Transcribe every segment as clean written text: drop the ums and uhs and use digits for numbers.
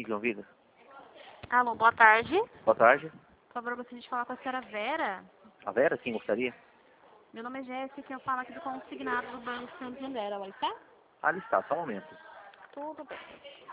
de João Vitor. Alô, boa tarde. Boa tarde. Por favor, gostaria de falar com a senhora Vera. A Vera, quem gostaria? Meu nome é Jéssica e eu falo aqui do consignado do Banco Santander. Ela está? Ali está, só um momento. Tudo bem.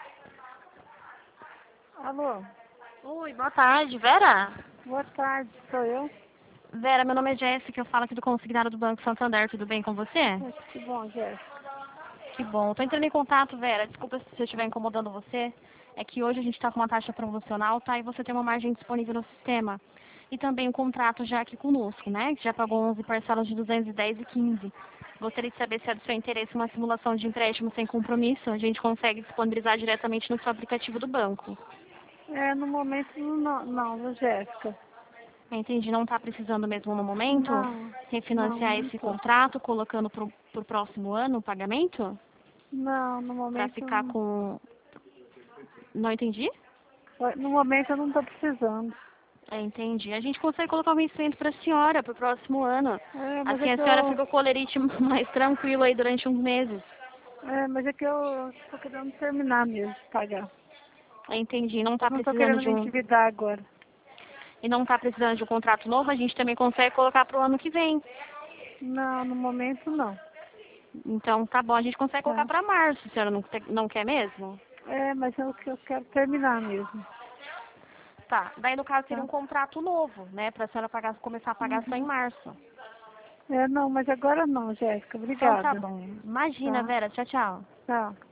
Alô, Oi, boa tarde. Vera? boa tarde, sou eu? Vera, meu nome é Jéssica, eu falo aqui do consignado do Banco Santander. Tudo bem com você? Que bom, Jéssica. Que bom. Tô entrando em contato, Vera. Desculpa se eu estiver incomodando você. É que hoje a gente está com uma taxa promocional, tá? E você tem uma margem disponível no sistema. E também um contrato já aqui conosco, né? Que já pagou 11 parcelas de 210 e 15. Gostaria de saber se é do seu interesse uma simulação de empréstimo sem compromisso. A gente consegue disponibilizar diretamente no seu aplicativo do banco. No momento não, Jéssica. Entendi, não está precisando mesmo no momento refinanciar Não esse tô. contrato, colocando para o próximo ano o pagamento? Não, no Para momento, ficar com... Não entendi? no momento eu não estou precisando. Entendi. A gente consegue colocar um vencimento para a senhora para o próximo ano. Mas é Assim a que senhora fica com o colerite mais tranquilo aí durante uns meses. eu estou querendo terminar mesmo de pagar. Entendi. Não Eu está não estou precisando querendo de me endividar agora. e não está precisando de um contrato novo, a gente também consegue colocar para o ano que vem. Não, no momento não. Então tá bom, a gente consegue colocar Tá. para março, a senhora não quer mesmo? Mas eu quero terminar mesmo. Tá. Daí no caso seria Tá. um contrato novo, né? Para a senhora começar a pagar só em março. Não, mas agora não, Jéssica. Então tá Obrigada. bom. Imagina, Tá. Vera. Tchau, tchau. Tchau.